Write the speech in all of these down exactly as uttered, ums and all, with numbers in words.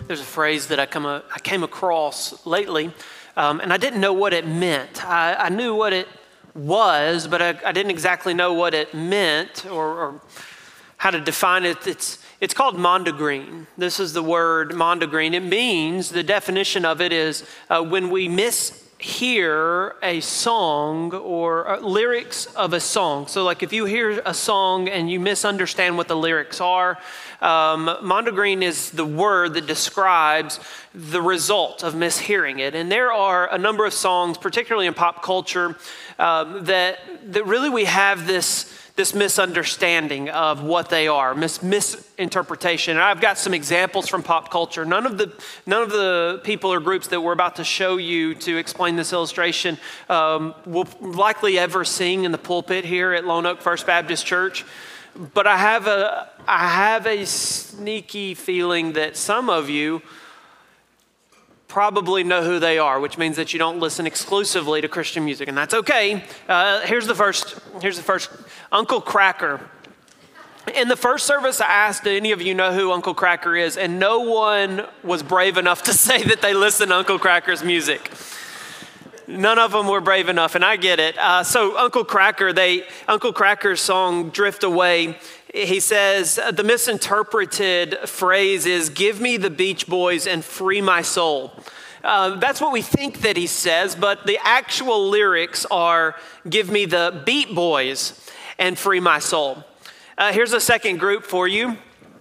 There's a phrase that I, come a, I came across lately, um, and I didn't know what it meant. I, I knew what it was, but I, I didn't exactly know what it meant or, or how to define it. It's it's called mondegreen. This is the word mondegreen. It means, the definition of it is uh, when we mishear a song or uh, lyrics of a song. So like if you hear a song and you misunderstand what the lyrics are, um, mondegreen is the word that describes the result of mishearing it. And there are a number of songs, particularly in pop culture, um, that, that really we have this this misunderstanding of what they are, mis- misinterpretation. And I've got some examples from pop culture. None of the none of the people or groups that we're about to show you to explain this illustration um, will likely ever sing in the pulpit here at Lone Oak First Baptist Church. But I have a I have a sneaky feeling that some of you probably know who they are, which means that you don't listen exclusively to Christian music, and that's okay. Uh, here's the first. Here's the first. Uncle Kracker. In the first service, I asked, do any of you know who Uncle Kracker is? And no one was brave enough to say that they listen to Uncle Kracker's music. None of them were brave enough, and I get it. Uh, so Uncle Kracker, they Uncle Kracker's song "Drift Away." He says the misinterpreted phrase is "Give me the Beach Boys and free my soul." Uh, that's what we think that he says, but the actual lyrics are "Give me the Beat Boys and free my soul." Uh, here's a second group for you.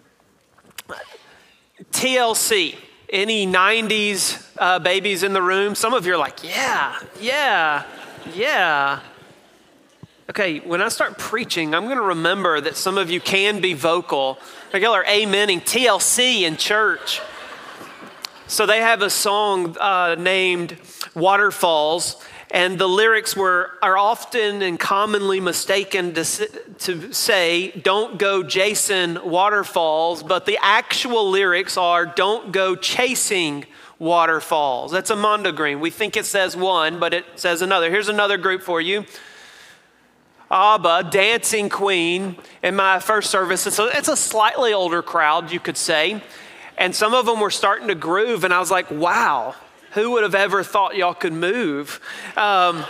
T L C. Any nineties uh, babies in the room? Some of you are like, yeah, yeah, yeah. Okay, when I start preaching, I'm going to remember that some of you can be vocal. Like y'all are amening T L C in church. So they have a song uh, named Waterfalls, and the lyrics were are often and commonly mistaken to, to say, don't go Jason waterfalls, but the actual lyrics are, don't go chasing waterfalls. That's a mondegreen. We think it says one, but it says another. Here's another group for you. ABBA, Dancing Queen. In my first service, it's a, it's a slightly older crowd, you could say. And some of them were starting to groove, and I was like, wow. Who would have ever thought y'all could move? Um,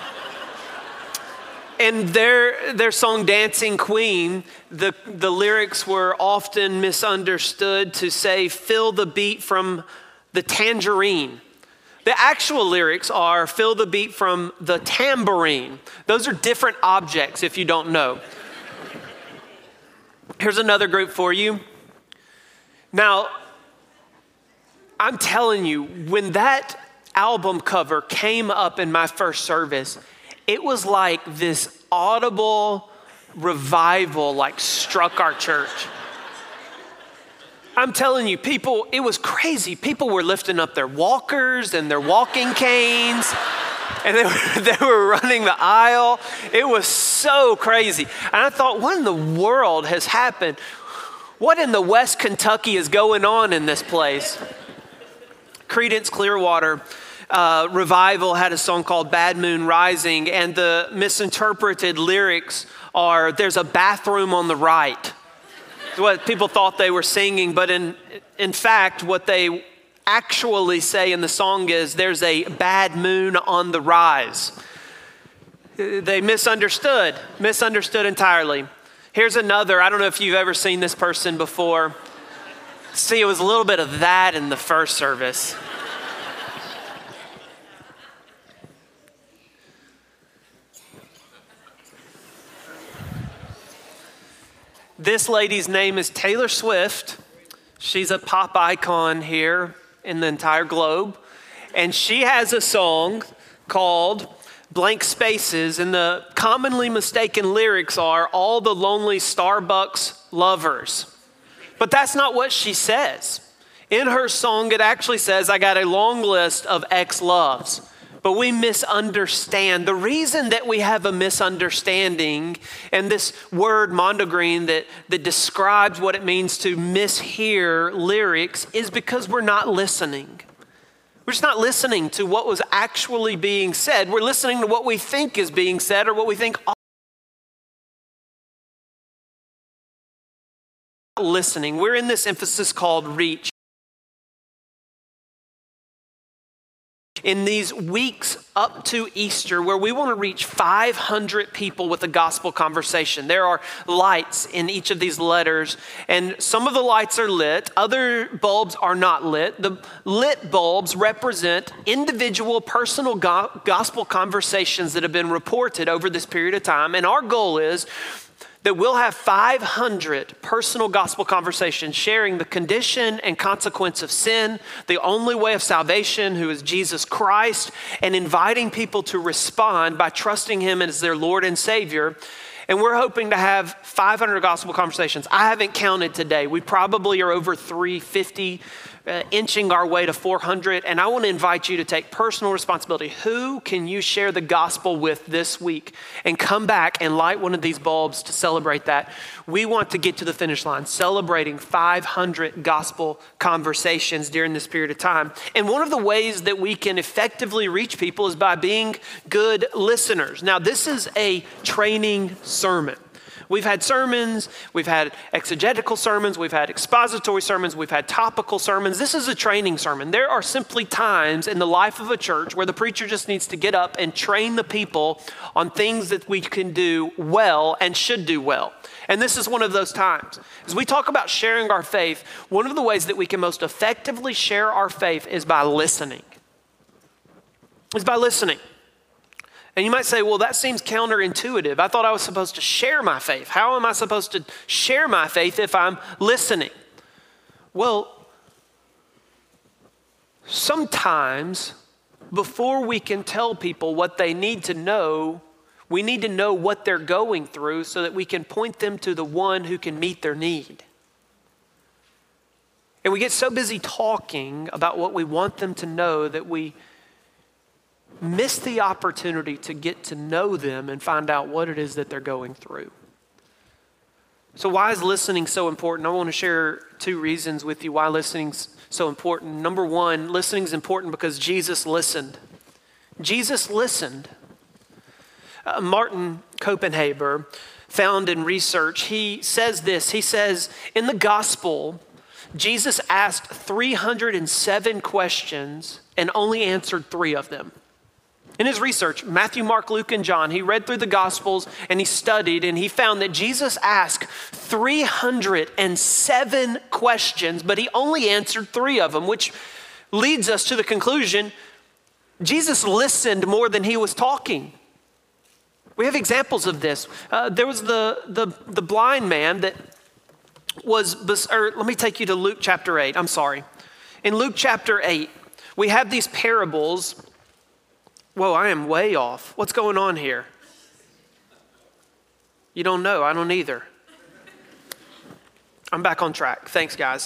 and their their song "Dancing Queen," the, the lyrics were often misunderstood to say, "Feel the beat from the tangerine." The actual lyrics are, "Feel the beat from the tambourine." Those are different objects if you don't know. Here's another group for you. Now, I'm telling you, when that album cover came up in my first service, it was like this audible revival like struck our church. I'm telling you, people, it was crazy. People were lifting up their walkers and their walking canes, and they were, they were running the aisle. It was so crazy. And I thought, what in the world has happened? What in the West Kentucky is going on in this place? Creedence Clearwater uh, Revival had a song called Bad Moon Rising, and the misinterpreted lyrics are, there's a bathroom on the right. It's what people thought they were singing, but in, in fact, what they actually say in the song is, there's a bad moon on the rise. They misunderstood, misunderstood entirely. Here's another, I don't know if you've ever seen this person before. See, it was a little bit of that in the first service. This lady's name is Taylor Swift. She's a pop icon here in the entire globe. And she has a song called Blank Spaces, and the commonly mistaken lyrics are, all the lonely Starbucks lovers. But that's not what she says. In her song, it actually says, I got a long list of ex-loves. But we misunderstand. The reason that we have a misunderstanding, and this word mondegreen that, that describes what it means to mishear lyrics, is because we're not listening. We're just not listening to what was actually being said. We're listening to what we think is being said or what we think listening. We're in this emphasis called reach. in these weeks up to Easter where we want to reach five hundred people with a gospel conversation. There are lights in each of these letters, and some of the lights are lit, other bulbs are not lit. The lit bulbs represent individual personal go- gospel conversations that have been reported over this period of time, and our goal is that we'll have five hundred personal gospel conversations sharing the condition and consequence of sin, the only way of salvation, who is Jesus Christ, and inviting people to respond by trusting him as their Lord and Savior. And we're hoping to have five hundred gospel conversations. I haven't counted today. We probably are over three hundred fifty, uh, inching our way to four hundred. And I want to invite you to take personal responsibility. Who can you share the gospel with this week? And come back and light one of these bulbs to celebrate that. We want to get to the finish line, celebrating five hundred gospel conversations during this period of time. And one of the ways that we can effectively reach people is by being good listeners. Now, this is a training sermon. We've had sermons, we've had exegetical sermons, we've had expository sermons, we've had topical sermons. This is a training sermon. There are simply times in the life of a church where the preacher just needs to get up and train the people on things that we can do well and should do well. And this is one of those times. As we talk about sharing our faith, one of the ways that we can most effectively share our faith is by listening. Is by listening. And you might say, well, that seems counterintuitive. I thought I was supposed to share my faith. How am I supposed to share my faith if I'm listening? Well, sometimes before we can tell people what they need to know, we need to know what they're going through so that we can point them to the one who can meet their need. And we get so busy talking about what we want them to know that we miss the opportunity to get to know them and find out what it is that they're going through. So why is listening so important? I want to share two reasons with you why listening's so important. Number one, listening is important because Jesus listened. Jesus listened. Uh, Martin Copenhaver, found in research, he says this. He says, in the gospel, Jesus asked three hundred seven questions and only answered three of them. In his research, Matthew, Mark, Luke, and John, he read through the Gospels and he studied and he found that Jesus asked three hundred seven questions, but he only answered three of them, which leads us to the conclusion, Jesus listened more than he was talking. We have examples of this. Uh, there was the, the, the blind man that was, or let me take you to Luke chapter eight, I'm sorry. In Luke chapter eight, we have these parables. Whoa, I am way off. What's going on here? You don't know, I don't either. I'm back on track. Thanks, guys.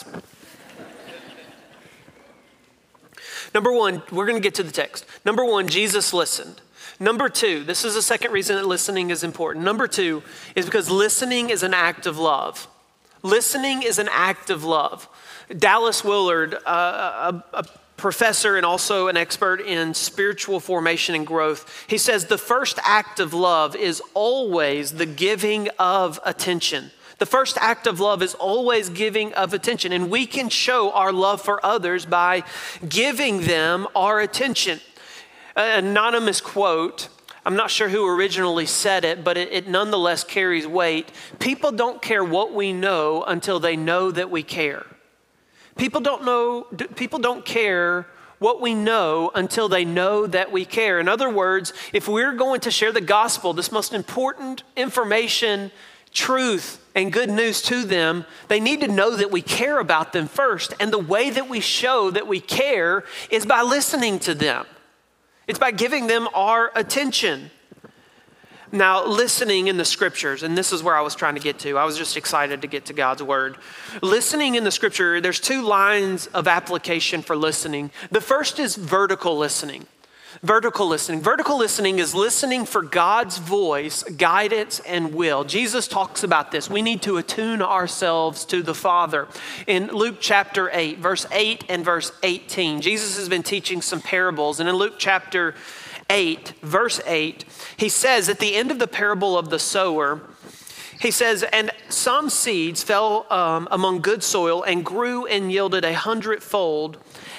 Number one, we're going to get to the text. Number one, Jesus listened. Number two, this is the second reason that listening is important. Number two is because listening is an act of love. Listening is an act of love. Dallas Willard, uh, a, a professor and also an expert in spiritual formation and growth, he says the first act of love is always the giving of attention. The first act of love is always giving of attention, and we can show our love for others by giving them our attention. An anonymous quote, I'm not sure who originally said it, but it, it nonetheless carries weight. People don't care what we know until they know that we care. People don't know, people don't care what we know until they know that we care. In other words, if we're going to share the gospel, this most important information, truth, and good news to them, they need to know that we care about them first. And the way that we show that we care is by listening to them. It's by giving them our attention. Now, listening in the scriptures, and this is where I was trying to get to. I was just excited to get to God's word. Listening in the scripture, there's two lines of application for listening. The first is vertical listening. Vertical listening. Vertical listening is listening for God's voice, guidance, and will. Jesus talks about this. We need to attune ourselves to the Father. In Luke chapter eight, verse eight and verse eighteen, Jesus has been teaching some parables. And in Luke chapter eight, verse eight, he says at the end of the parable of the sower, he says, and some seeds fell um, among good soil and grew and yielded a hundredfold.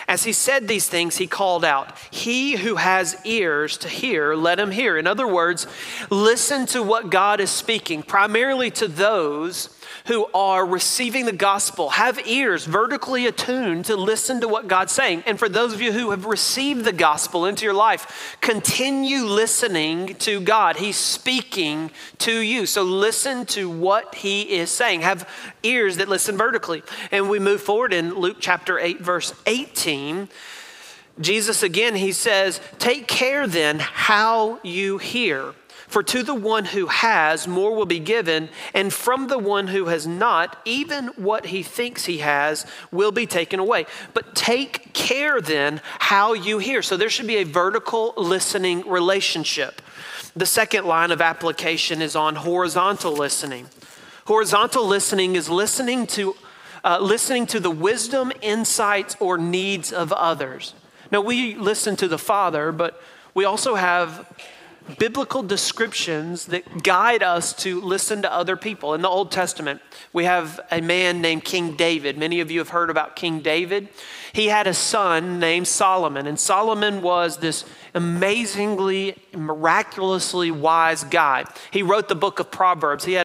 As he said these things, he called out, "He who has ears to hear, let him hear." In other words, listen to what God is speaking, primarily to those who are receiving the gospel. Have ears vertically attuned to listen to what God's saying. And for those of you who have received the gospel into your life, continue listening to God. He's speaking to you. So listen to what he is saying. Have ears that listen vertically. And we move forward in Luke chapter eight, verse eighteen. Jesus again, he says, "Take care then how you hear. For to the one who has, more will be given, and from the one who has not, even what he thinks he has will be taken away. But take care then how you hear." So there should be a vertical listening relationship. The second line of application is on horizontal listening. Horizontal listening is listening to, uh, listening to the wisdom, insights, or needs of others. Now, we listen to the Father, but we also have biblical descriptions that guide us to listen to other people. In the Old Testament, we have a man named King David. Many of you have heard about King David. He had a son named Solomon, and Solomon was this amazingly, miraculously wise guy. He wrote the book of Proverbs. He had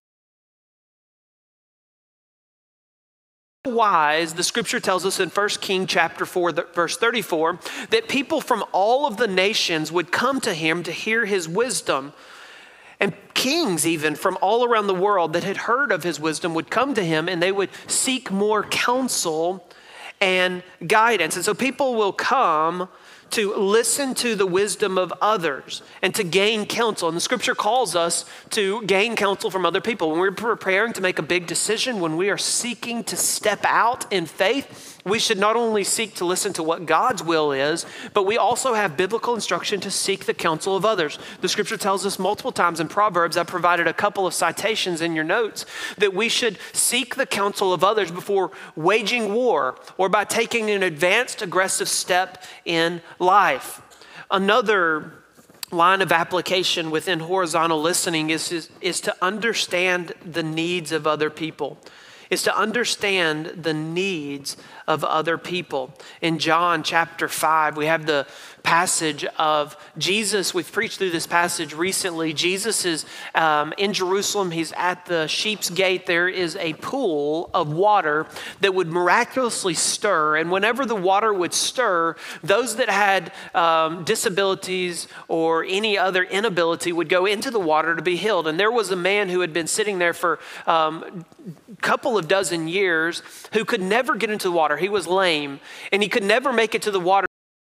wise, the scripture tells us in First Kings chapter four, verse thirty-four, that people from all of the nations would come to him to hear his wisdom. And kings even from all around the world that had heard of his wisdom would come to him, and they would seek more counsel and guidance. And so people will come to listen to the wisdom of others and to gain counsel. And the scripture calls us to gain counsel from other people. When we're preparing to make a big decision, when we are seeking to step out in faith, we should not only seek to listen to what God's will is, but we also have biblical instruction to seek the counsel of others. The scripture tells us multiple times in Proverbs, I provided a couple of citations in your notes, that we should seek the counsel of others before waging war or by taking an advanced, aggressive step in life. Another line of application within horizontal listening is, is, is to understand the needs of other people. Is to understand the needs of other people. In John chapter five, we have the passage of Jesus. We've preached through this passage recently. Jesus is um, in Jerusalem. He's at the Sheep's Gate. There is a pool of water that would miraculously stir. And whenever the water would stir, those that had um, disabilities or any other inability would go into the water to be healed. And there was a man who had been sitting there for um, a couple of dozen years who could never get into the water. He was lame, and he could never make it to the water.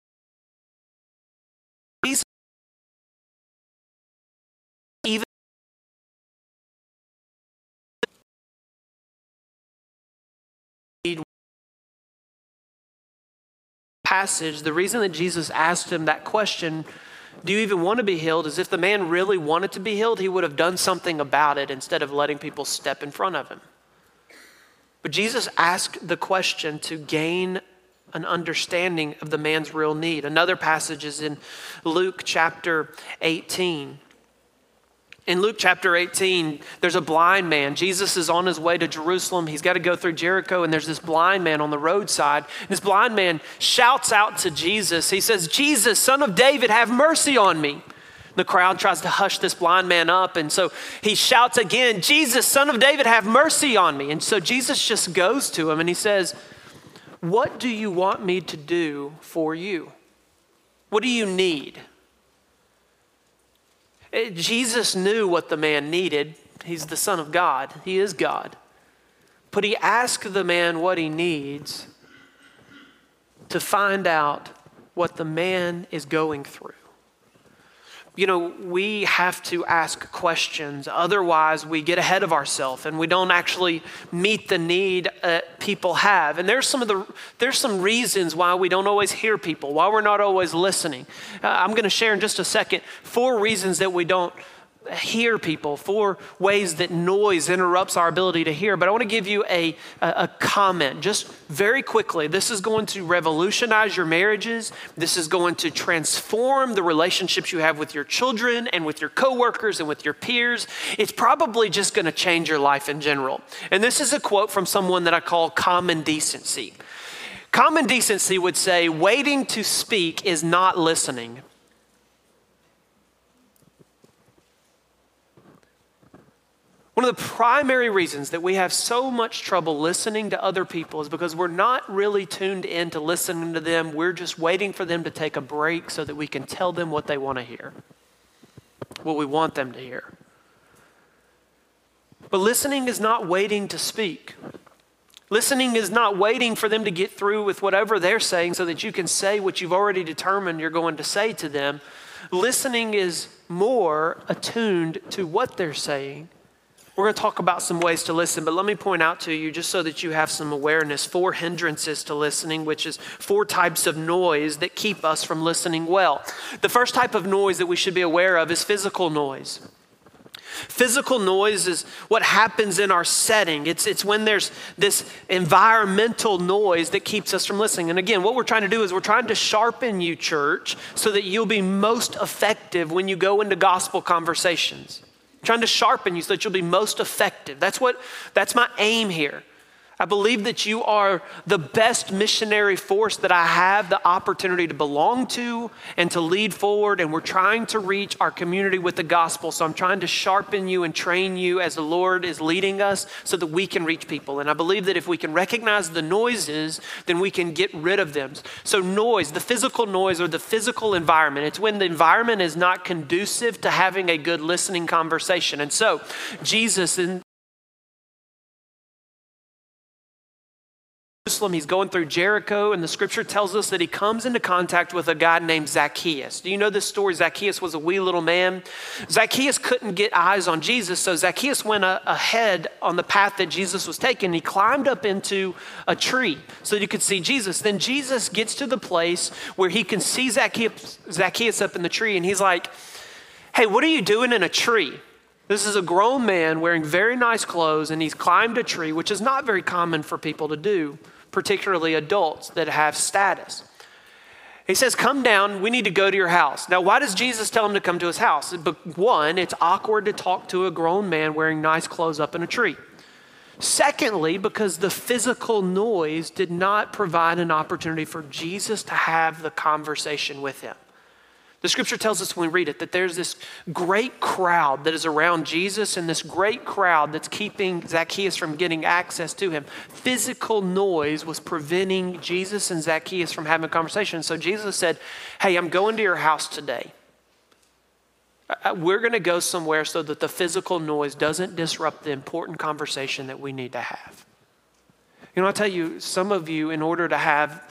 Even passage, the reason that Jesus asked him that question, do you even want to be healed, is if the man really wanted to be healed, he would have done something about it instead of letting people step in front of him. But Jesus asked the question to gain an understanding of the man's real need. Another passage is in Luke chapter eighteen. In Luke chapter eighteen, there's a blind man. Jesus is on his way to Jerusalem. He's got to go through Jericho, and there's this blind man on the roadside. This blind man shouts out to Jesus. He says, "Jesus, Son of David, have mercy on me." The crowd tries to hush this blind man up, and so he shouts again, "Jesus, Son of David, have mercy on me." And so Jesus just goes to him and he says, "What do you want me to do for you? What do you need?" Jesus knew what the man needed. He's the Son of God. He is God. But he asked the man what he needs to find out what the man is going through. You know, we have to ask questions. Otherwise, we get ahead of ourselves and we don't actually meet the need uh, people have. And there's some of the there's some reasons why we don't always hear people, why we're not always listening. Uh, I'm going to share in just a second four reasons that we don't hear people, four ways that noise interrupts our ability to hear. But I want to give you a, a, a comment just very quickly. This is going to revolutionize your marriages. This is going to transform the relationships you have with your children and with your coworkers and with your peers. It's probably just going to change your life in general. And this is a quote from someone that I call Common Decency. Common decency would say waiting to speak is not listening. One of the primary reasons that we have so much trouble listening to other people is because we're not really tuned in to listening to them. We're just waiting for them to take a break so that we can tell them what they want to hear, what we want them to hear. But listening is not waiting to speak. Listening is not waiting for them to get through with whatever they're saying so that you can say what you've already determined you're going to say to them. Listening is more attuned to what they're saying. We're going to talk about some ways to listen, but let me point out to you, just so that you have some awareness, four hindrances to listening, which is four types of noise that keep us from listening well. The first type of noise that we should be aware of is physical noise. Physical noise is what happens in our setting. It's, it's when there's this environmental noise that keeps us from listening. And again, what we're trying to do is we're trying to sharpen you, church, so that you'll be most effective when you go into gospel conversations. Trying to sharpen you so that you'll be most effective. That's what, that's my aim here. I believe that you are the best missionary force that I have the opportunity to belong to and to lead forward. And we're trying to reach our community with the gospel. So I'm trying to sharpen you and train you as the Lord is leading us so that we can reach people. And I believe that if we can recognize the noises, then we can get rid of them. So noise, the physical noise or the physical environment, it's when the environment is not conducive to having a good listening conversation. And so Jesus in Jerusalem, he's going through Jericho, and the scripture tells us that he comes into contact with a guy named Zacchaeus. Do you know this story? Zacchaeus was a wee little man. Zacchaeus couldn't get eyes on Jesus, so Zacchaeus went a- ahead on the path that Jesus was taking. He climbed up into a tree so that he could see Jesus. Then Jesus gets to the place where he can see Zacchaeus, Zacchaeus up in the tree, and he's like, "Hey, what are you doing in a tree?" This is a grown man wearing very nice clothes, and he's climbed a tree, which is not very common for people to do, particularly adults that have status. He says, "Come down, we need to go to your house." Now, why does Jesus tell him to come to his house? One, it's awkward to talk to a grown man wearing nice clothes up in a tree. Secondly, because the physical noise did not provide an opportunity for Jesus to have the conversation with him. The scripture tells us when we read it that there's this great crowd that is around Jesus and this great crowd that's keeping Zacchaeus from getting access to him. Physical noise was preventing Jesus and Zacchaeus from having a conversation. So Jesus said, "Hey, I'm going to your house today. We're going to go somewhere so that the physical noise doesn't disrupt the important conversation that we need to have." You know, I'll tell you, some of you, in order to have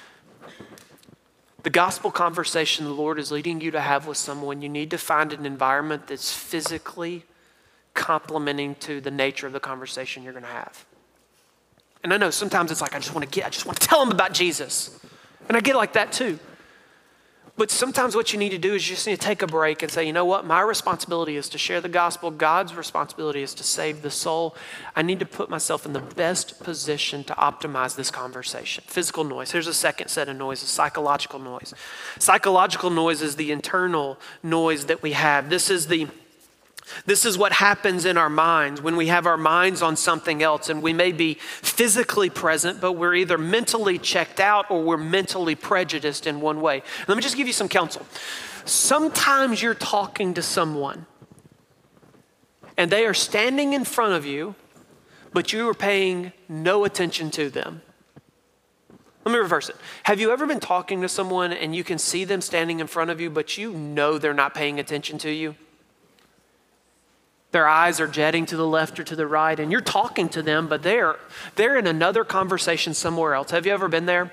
the gospel conversation the Lord is leading you to have with someone, you need to find an environment that's physically complementing to the nature of the conversation you're going to have. And I know sometimes it's like, I just want to get, I just want to tell them about Jesus. And I get like that too. But sometimes what you need to do is you just need to take a break and say, you know what? My responsibility is to share the gospel. God's responsibility is to save the soul. I need to put myself in the best position to optimize this conversation. Physical noise. Here's a second set of noises, psychological noise. Psychological noise is the internal noise that we have. This is the This is what happens in our minds when we have our minds on something else, and we may be physically present, but we're either mentally checked out or we're mentally prejudiced in one way. Let me just give you some counsel. Sometimes you're talking to someone and they are standing in front of you, but you are paying no attention to them. Let me reverse it. Have you ever been talking to someone and you can see them standing in front of you, but you know they're not paying attention to you? Their eyes are jetting to the left or to the right, and you're talking to them, but they're, they're in another conversation somewhere else. Have you ever been there?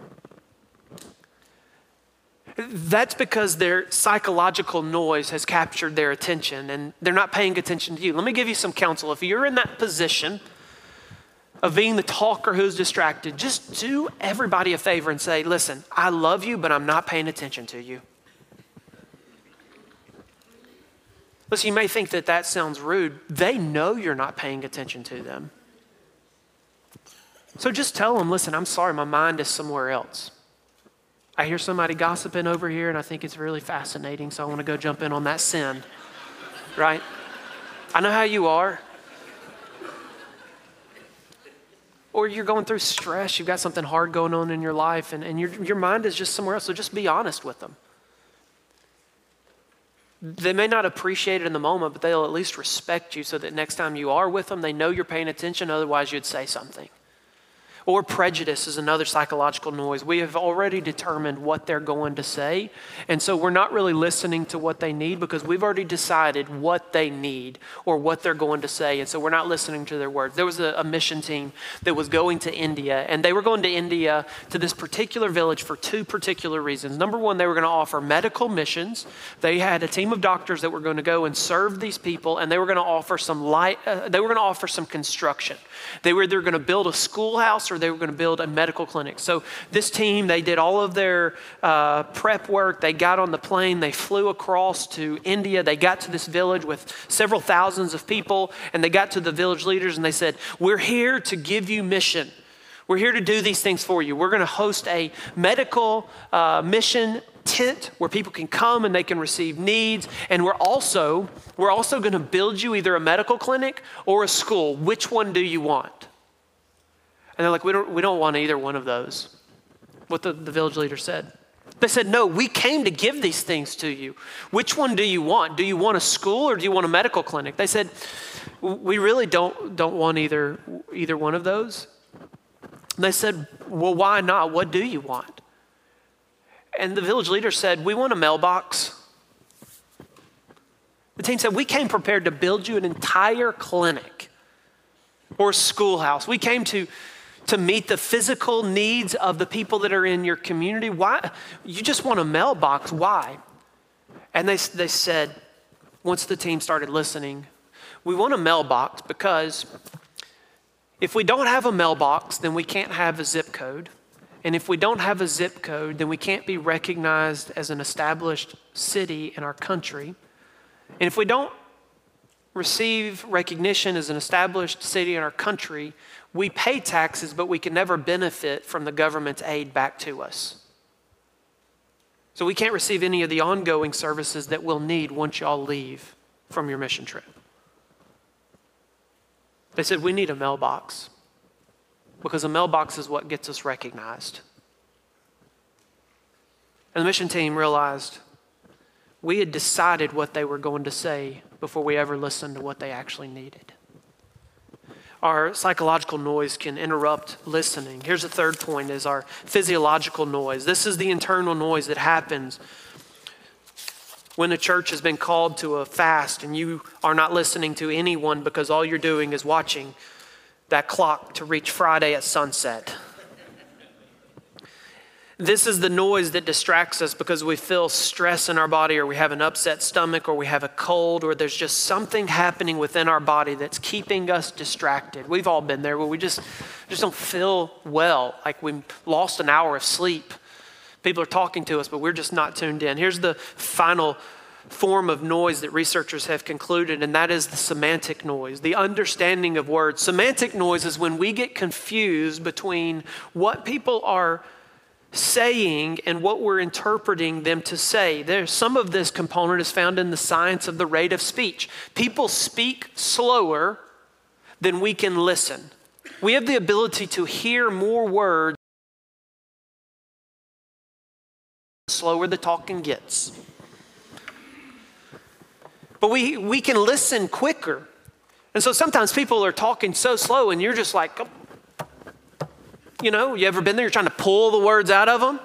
That's because their psychological noise has captured their attention, and they're not paying attention to you. Let me give you some counsel. If you're in that position of being the talker who's distracted, just do everybody a favor and say, "Listen, I love you, but I'm not paying attention to you." Listen, you may think that that sounds rude. They know you're not paying attention to them. So just tell them, "Listen, I'm sorry, my mind is somewhere else. I hear somebody gossiping over here and I think it's really fascinating, so I want to go jump in on that sin." Right? I know how you are. Or you're going through stress, you've got something hard going on in your life, and, and your, your mind is just somewhere else, so just be honest with them. They may not appreciate it in the moment, but they'll at least respect you so that next time you are with them, they know you're paying attention, otherwise you'd say something. Or prejudice is another psychological noise. We have already determined what they're going to say, and so we're not really listening to what they need because we've already decided what they need or what they're going to say, and so we're not listening to their words. There was a, a mission team that was going to India, and they were going to India to this particular village for two particular reasons. Number one, they were going to offer medical missions. They had a team of doctors that were going to go and serve these people, and they were going to offer some light. Uh, they were going to offer some construction. They were either going to build a schoolhouse or they were going to build a medical clinic. So this team, they did all of their uh, prep work. They got on the plane. They flew across to India. They got to this village with several thousands of people, and they got to the village leaders and they said, we're here to give you mission. We're here to do these things for you. We're going to host a medical uh, mission tent where people can come and they can receive needs. And we're also, we're also going to build you either a medical clinic or a school. Which one do you want? And they're like, we don't, we don't want either one of those. What the, the village leader said. They said, no, we came to give these things to you. Which one do you want? Do you want a school or do you want a medical clinic? They said, we really don't, don't want either, either one of those. And they said, well, why not? What do you want? And the village leader said, we want a mailbox. The team said, we came prepared to build you an entire clinic or schoolhouse. We came to, to meet the physical needs of the people that are in your community. Why? You just want a mailbox. Why? And they, they said, once the team started listening, we want a mailbox because if we don't have a mailbox, then we can't have a zip code. And if we don't have a zip code, then we can't be recognized as an established city in our country. And if we don't receive recognition as an established city in our country, we pay taxes, but we can never benefit from the government's aid back to us. So we can't receive any of the ongoing services that we'll need once y'all leave from your mission trip. They said, we need a mailbox. Because a mailbox is what gets us recognized. And the mission team realized we had decided what they were going to say before we ever listened to what they actually needed. Our psychological noise can interrupt listening. Here's a third point is our physiological noise. This is the internal noise that happens when a church has been called to a fast and you are not listening to anyone because all you're doing is watching that clock to reach Friday at sunset. This is the noise that distracts us because we feel stress in our body or we have an upset stomach or we have a cold or there's just something happening within our body that's keeping us distracted. We've all been there where we just, just don't feel well, like we lost an hour of sleep. People are talking to us, but we're just not tuned in. Here's the final form of noise that researchers have concluded, and that is the semantic noise, the understanding of words. Semantic noise is when we get confused between what people are saying and what we're interpreting them to say. There's some of this component is found in the science of the rate of speech. People speak slower than we can listen. We have the ability to hear more words the slower the talking gets. But we, we can listen quicker. And so sometimes people are talking so slow and you're just like, oh. You know, you ever been there? You're trying to pull the words out of them.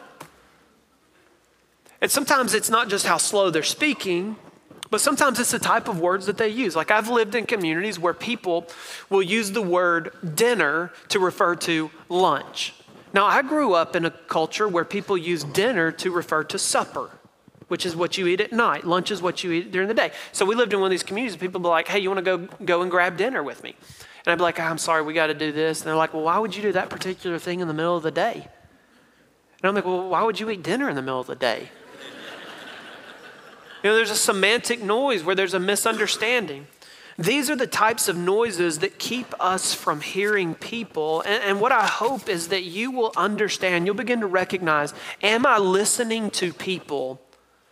And sometimes it's not just how slow they're speaking, but sometimes it's the type of words that they use. Like I've lived in communities where people will use the word dinner to refer to lunch. Now, I grew up in a culture where people use dinner to refer to supper, which is what you eat at night. Lunch is what you eat during the day. So we lived in one of these communities and people would be like, hey, you want to go, go and grab dinner with me? And I'd be like, oh, I'm sorry, we got to do this. And they're like, well, why would you do that particular thing in the middle of the day? And I'm like, well, why would you eat dinner in the middle of the day? You know, there's a semantic noise where there's a misunderstanding. These are the types of noises that keep us from hearing people. And, and what I hope is that you will understand, you'll begin to recognize, am I listening to people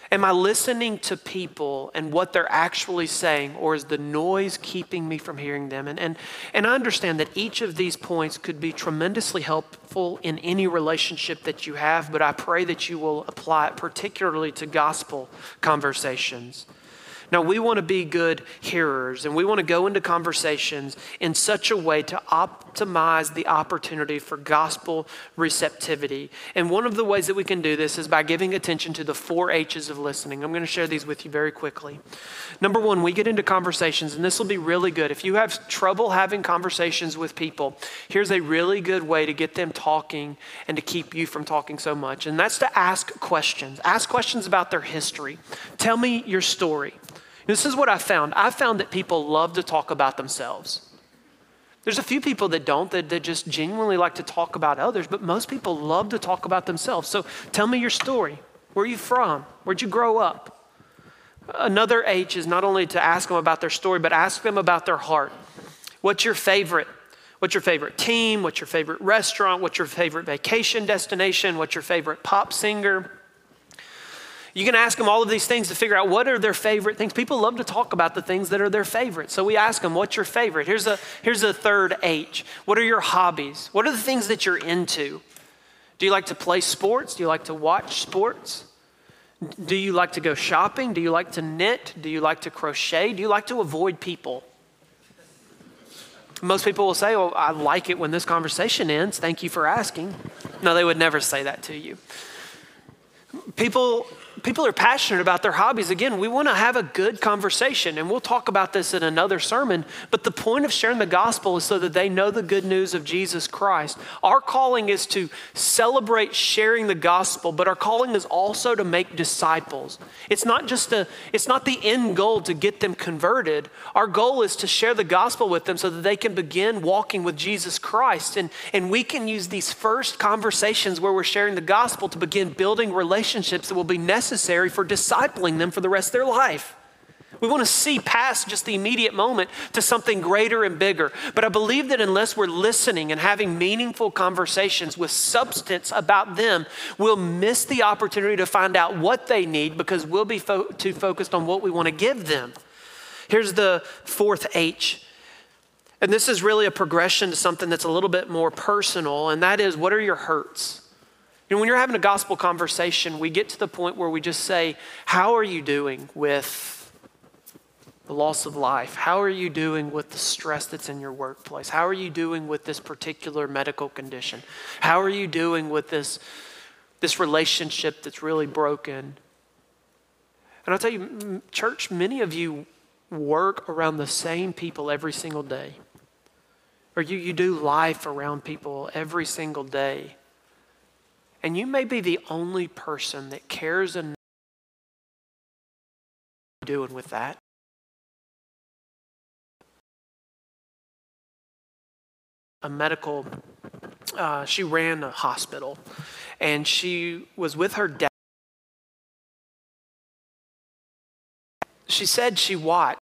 Am I listening to people and what they're actually saying, or is the noise keeping me from hearing them? And, and, and I understand that each of these points could be tremendously helpful in any relationship that you have, but I pray that you will apply it particularly to gospel conversations. Now, we want to be good hearers, and we want to go into conversations in such a way to optimize the opportunity for gospel receptivity. And one of the ways that we can do this is by giving attention to the four H's of listening. I'm going to share these with you very quickly. Number one, we get into conversations, and this will be really good. If you have trouble having conversations with people, here's a really good way to get them talking and to keep you from talking so much, and that's to ask questions. Ask questions about their history. Tell me your story. This is what I found. I found that people love to talk about themselves. There's a few people that don't, that, that just genuinely like to talk about others, but most people love to talk about themselves. So tell me your story. Where are you from? Where'd you grow up? Another H is not only to ask them about their story, but ask them about their heart. What's your favorite? What's your favorite team? What's your favorite restaurant? What's your favorite vacation destination? What's your favorite pop singer? You can ask them all of these things to figure out what are their favorite things. People love to talk about the things that are their favorite. So we ask them, what's your favorite? Here's a, here's a third H. What are your hobbies? What are the things that you're into? Do you like to play sports? Do you like to watch sports? Do you like to go shopping? Do you like to knit? Do you like to crochet? Do you like to avoid people? Most people will say, well, I like it when this conversation ends. Thank you for asking. No, they would never say that to you. People... People are passionate about their hobbies. Again, we want to have a good conversation, and we'll talk about this in another sermon, but the point of sharing the gospel is so that they know the good news of Jesus Christ. Our calling is to celebrate sharing the gospel, but our calling is also to make disciples. It's not just a, it's not the end goal to get them converted. Our goal is to share the gospel with them so that they can begin walking with Jesus Christ, and, and we can use these first conversations where we're sharing the gospel to begin building relationships that will be necessary necessary for discipling them for the rest of their life. We want to see past just the immediate moment to something greater and bigger. But I believe that unless we're listening and having meaningful conversations with substance about them, we'll miss the opportunity to find out what they need because we'll be fo- too focused on what we want to give them. Here's the fourth H. And this is really a progression to something that's a little bit more personal, and that is, what are your hurts? You know, when you're having a gospel conversation, we get to the point where we just say, how are you doing with the loss of life? How are you doing with the stress that's in your workplace? How are you doing with this particular medical condition? How are you doing with this, this relationship that's really broken? And I'll tell you, church, many of you work around the same people every single day. Or you, you do life around people every single day. And you may be the only person that cares enough what you're doing with that. A medical, uh, she ran a hospital, and she was with her dad. She said she watched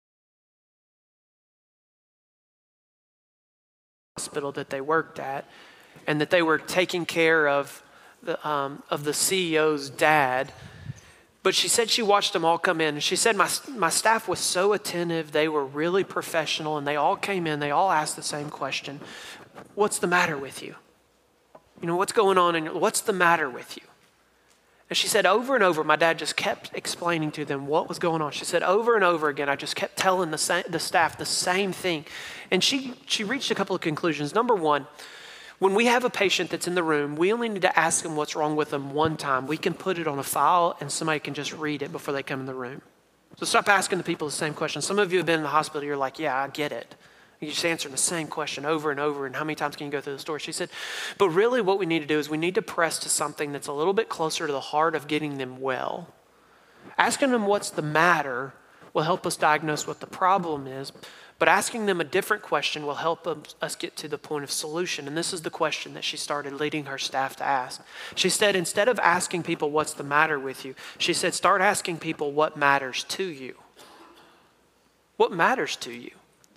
the hospital that they worked at, and that they were taking care of the, um, of the C E O's dad. But she said she watched them all come in. And she said, my, my staff was so attentive. They were really professional. And they all came in. They all asked the same question. What's the matter with you? You know, what's going on? And what's the matter with you? And she said over and over, my dad just kept explaining to them what was going on. She said over and over again, I just kept telling the, sa- the staff the same thing. And she, she reached a couple of conclusions. Number one, when we have a patient that's in the room, we only need to ask them what's wrong with them one time. We can put it on a file and somebody can just read it before they come in the room. So stop asking the people the same question. Some of you have been in the hospital, you're like, yeah, I get it. You're just answering the same question over and over, and how many times can you go through the story? She said, but really what we need to do is we need to press to something that's a little bit closer to the heart of getting them well. Asking them what's the matter will help us diagnose what the problem is. But asking them a different question will help us get to the point of solution. And this is the question that she started leading her staff to ask. She said, instead of asking people what's the matter with you, she said, start asking people what matters to you. What matters to you?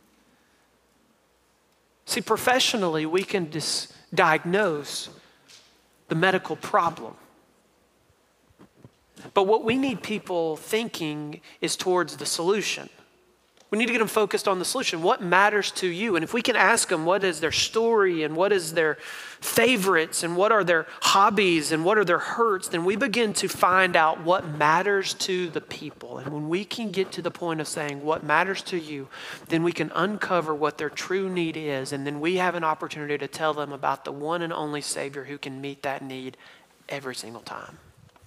See, professionally, we can dis- diagnose the medical problem. But what we need people thinking is towards the solution. We need to get them focused on the solution. What matters to you? And if we can ask them what is their story and what is their favorites and what are their hobbies and what are their hurts, then we begin to find out what matters to the people. And when we can get to the point of saying what matters to you, then we can uncover what their true need is. And then we have an opportunity to tell them about the one and only Savior who can meet that need every single time.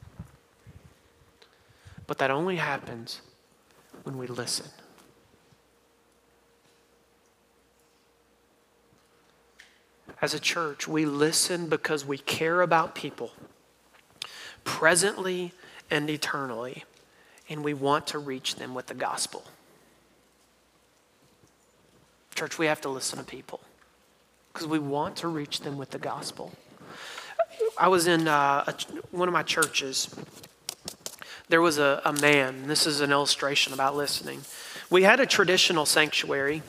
But that only happens when we listen. As a church, we listen because we care about people presently and eternally, and we want to reach them with the gospel. Church, we have to listen to people because we want to reach them with the gospel. I was in uh, a, one of my churches. There was a, a man, this is an illustration about listening. We had a traditional sanctuary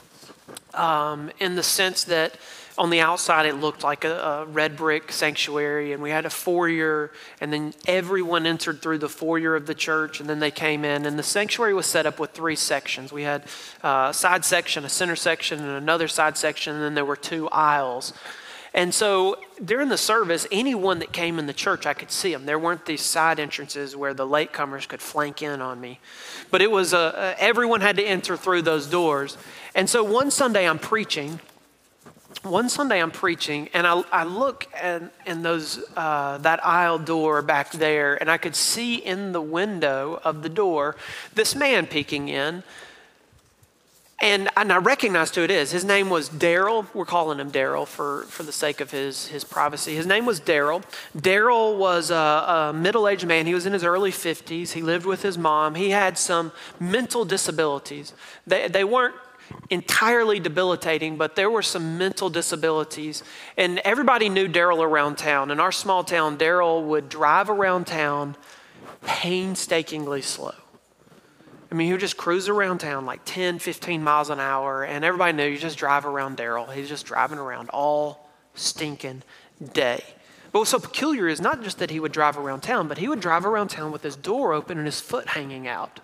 um, in the sense that on the outside, it looked like a, a red brick sanctuary, and we had a foyer, and then everyone entered through the foyer of the church, and then they came in, and the sanctuary was set up with three sections. We had a side section, a center section, and another side section, and then there were two aisles. And so during the service, anyone that came in the church, I could see them. There weren't these side entrances where the latecomers could flank in on me. But it was, uh, everyone had to enter through those doors. And so one Sunday I'm preaching, One Sunday I'm preaching, and I, I look at in those uh, that aisle door back there, and I could see in the window of the door this man peeking in, and, and I recognized who it is. His name was Daryl. We're calling him Daryl for, for the sake of his, his privacy. His name was Daryl. Daryl was a, a middle-aged man. He was in his early fifties. He lived with his mom. He had some mental disabilities. They, they weren't entirely debilitating, but there were some mental disabilities. And everybody knew Daryl around town. In our small town, Daryl would drive around town painstakingly slow. I mean, he would just cruise around town like ten, fifteen miles an hour, and everybody knew you just drive around Daryl. He's just driving around all stinking day. But what's so peculiar is not just that he would drive around town, but he would drive around town with his door open and his foot hanging out.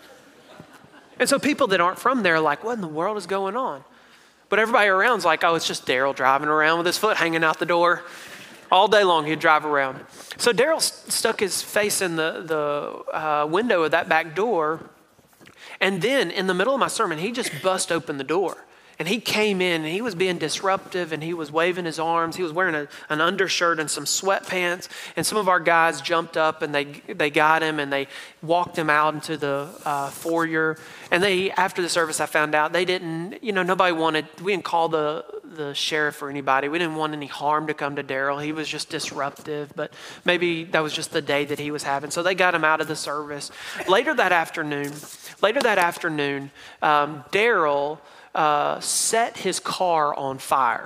And so people that aren't from there are like, what in the world is going on? But everybody around's like, oh, it's just Daryl driving around with his foot hanging out the door. All day long he'd drive around. So Daryl st- stuck his face in the, the uh, window of that back door. And then in the middle of my sermon, he just bust open the door. And he came in and he was being disruptive and he was waving his arms. He was wearing a, an undershirt and some sweatpants. And some of our guys jumped up and they they got him and they walked him out into the uh, foyer. And they, after the service, I found out they didn't, you know, nobody wanted, we didn't call the, the sheriff or anybody. We didn't want any harm to come to Daryl. He was just disruptive, but maybe that was just the day that he was having. So they got him out of the service. Later that afternoon, later that afternoon, um, Daryl Uh, set his car on fire.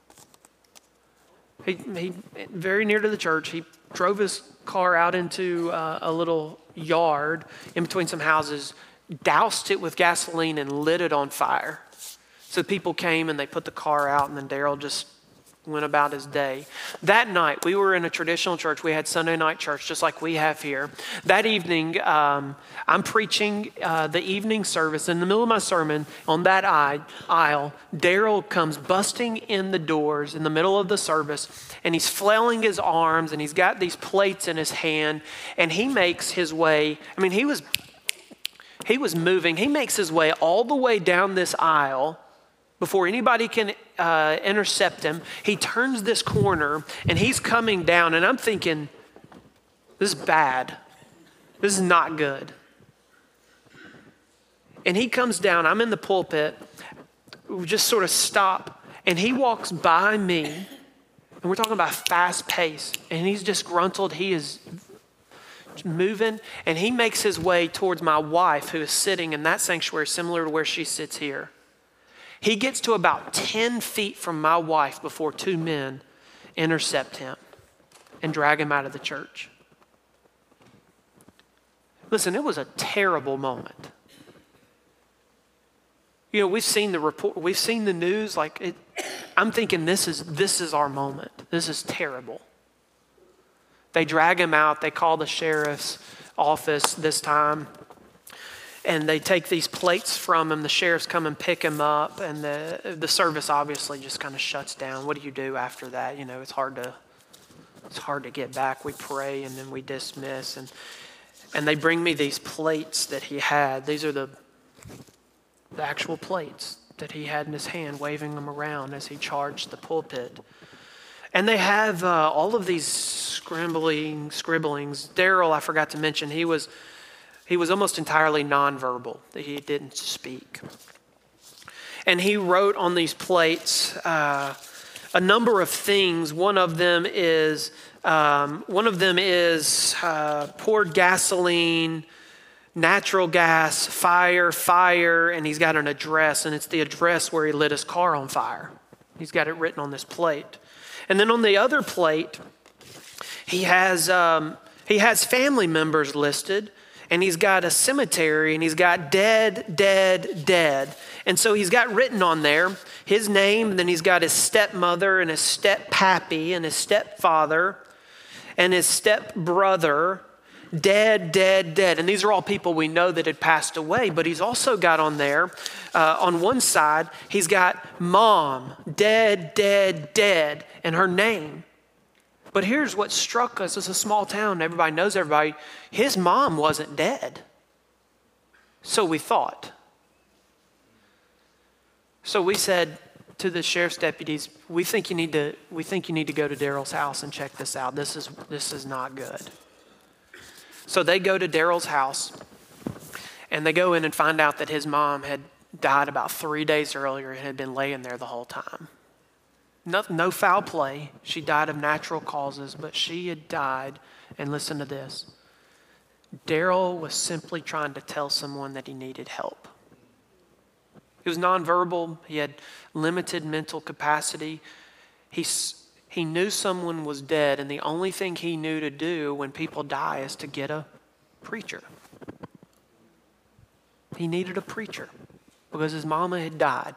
He, he very near to the church, he drove his car out into uh, a little yard in between some houses, doused it with gasoline and lit it on fire. So people came and they put the car out, and then Daryl just went about his day. That night, we were in a traditional church. We had Sunday night church just like we have here. That evening, um, I'm preaching uh, the evening service. In the middle of my sermon, on that aisle, Daryl comes busting in the doors in the middle of the service, and he's flailing his arms, and he's got these plates in his hand, and he makes his way. I mean, he was, he was moving. He makes his way all the way down this aisle before anybody can uh, intercept him. He turns this corner and he's coming down, and I'm thinking, this is bad. This is not good. And he comes down, I'm in the pulpit, we just sort of stop, and he walks by me, and we're talking about fast pace, and he's disgruntled, he is moving, and he makes his way towards my wife who is sitting in that sanctuary similar to where she sits here. He gets to about ten feet from my wife before two men intercept him and drag him out of the church. Listen, it was a terrible moment. You know, we've seen the report, we've seen the news, like it, I'm thinking this is this is our moment. This is terrible. They drag him out. They call the sheriff's office this time. And they take these plates from him. The sheriffs come and pick him up. And the the service obviously just kind of shuts down. What do you do after that? You know, it's hard to it's hard to get back. We pray and then we dismiss. And and they bring me these plates that he had. These are the, the actual plates that he had in his hand, waving them around as he charged the pulpit. And they have uh, all of these scribbling, scribblings. Daryl, I forgot to mention, he was he was almost entirely nonverbal. He didn't speak. And he wrote on these plates uh, a number of things. One of them is um, one of them is uh, poured gasoline, natural gas, fire, fire, and he's got an address, and it's the address where he lit his car on fire. He's got it written on this plate. And then on the other plate, he has um, he has family members listed, and he's got a cemetery, and he's got dead, dead, dead. And so he's got written on there his name, and then he's got his stepmother and his steppappy and his stepfather and his stepbrother, dead, dead, dead. And these are all people we know that had passed away, but he's also got on there, uh, on one side, he's got mom, dead, dead, dead, and her name. But here's what struck us. It's a small town. Everybody knows everybody. His mom wasn't dead. So we thought. So we said to the sheriff's deputies, we think you need to, we think you need to go to Daryl's house and check this out. This is, this is not good. So they go to Daryl's house, and they go in and find out that his mom had died about three days earlier and had been laying there the whole time. No, no foul play. She died of natural causes, but she had died. And listen to this. Daryl was simply trying to tell someone that he needed help. He was nonverbal. He had limited mental capacity. He, he knew someone was dead, and the only thing he knew to do when people die is to get a preacher. He needed a preacher because his mama had died.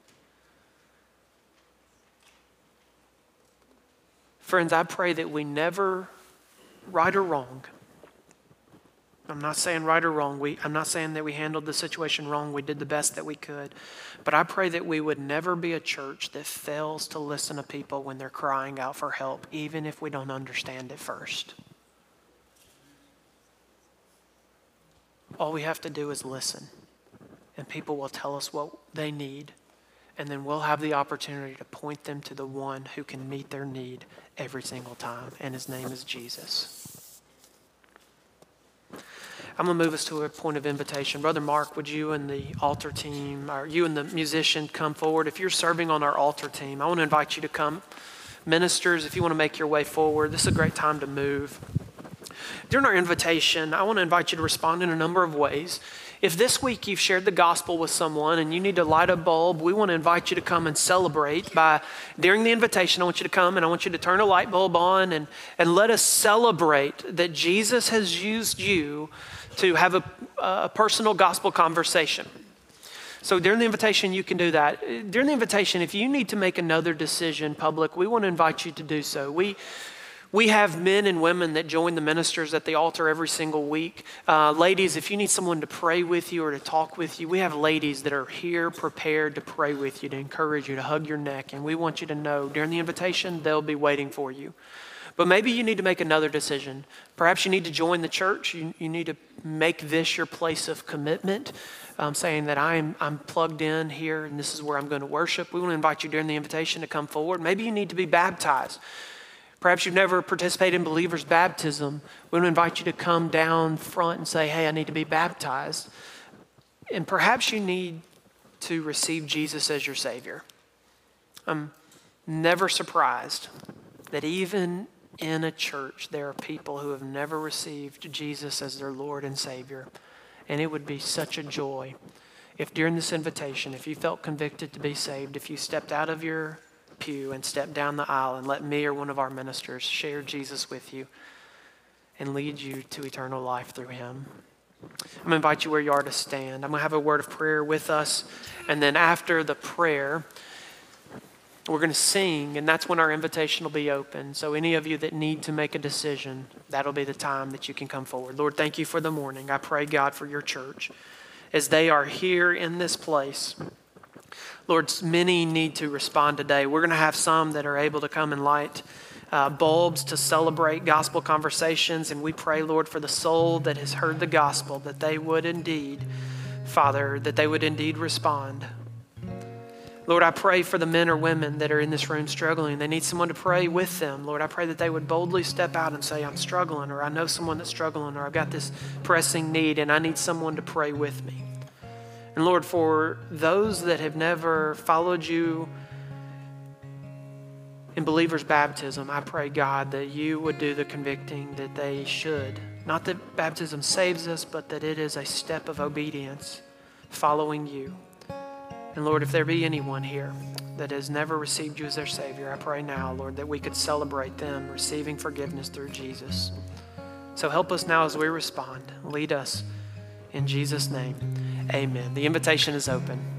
Friends, I pray that we never, right or wrong, I'm not saying right or wrong. We, I'm not saying that we handled the situation wrong. We did the best that we could. But I pray that we would never be a church that fails to listen to people when they're crying out for help, even if we don't understand it first. All we have to do is listen, and people will tell us what they need, and then we'll have the opportunity to point them to the one who can meet their need every single time, and his name is Jesus. I'm going to move us to a point of invitation. Brother Mark, would you and the altar team, or you and the musician come forward? If you're serving on our altar team, I want to invite you to come. Ministers, if you want to make your way forward, this is a great time to move. During our invitation, I want to invite you to respond in a number of ways. If this week you've shared the gospel with someone and you need to light a bulb, we want to invite you to come and celebrate by, during the invitation, I want you to come and I want you to turn a light bulb on and, and let us celebrate that Jesus has used you to have a, a personal gospel conversation. So during the invitation, you can do that. During the invitation, if you need to make another decision public, we want to invite you to do so. We We have men and women that join the ministers at the altar every single week. Uh, ladies, if you need someone to pray with you or to talk with you, we have ladies that are here prepared to pray with you, to encourage you, to hug your neck. And we want you to know during the invitation, they'll be waiting for you. But maybe you need to make another decision. Perhaps you need to join the church. You, you need to make this your place of commitment, um, saying that I'm, I'm plugged in here and this is where I'm going to worship. We want to invite you during the invitation to come forward. Maybe you need to be baptized. Perhaps you've never participated in believer's baptism. We want to invite you to come down front and say, hey, I need to be baptized. And perhaps you need to receive Jesus as your Savior. I'm never surprised that even in a church, there are people who have never received Jesus as their Lord and Savior. And it would be such a joy if during this invitation, if you felt convicted to be saved, if you stepped out of your pew and step down the aisle and let me or one of our ministers share Jesus with you and lead you to eternal life through him. I'm going to invite you where you are to stand. I'm going to have a word of prayer with us. And then after the prayer, We're going to sing, and that's when our invitation will be open. So any of you that need to make a decision, that'll be the time that you can come forward. Lord, thank you for the morning. I pray, God, for your church as they are here in this place. Lord, many need to respond today. We're going to have some that are able to come and light uh, bulbs to celebrate gospel conversations. And we pray, Lord, for the soul that has heard the gospel, that they would indeed, Father, that they would indeed respond. Lord, I pray for the men or women that are in this room struggling. They need someone to pray with them. Lord, I pray that they would boldly step out and say, I'm struggling, or I know someone that's struggling, or I've got this pressing need and I need someone to pray with me. And Lord, for those that have never followed you in believer's baptism, I pray, God, that you would do the convicting that they should. Not that baptism saves us, but that it is a step of obedience, following you. And Lord, if there be anyone here that has never received you as their Savior, I pray now, Lord, that we could celebrate them receiving forgiveness through Jesus. So help us now as we respond. Lead us in Jesus' name. Amen. The invitation is open.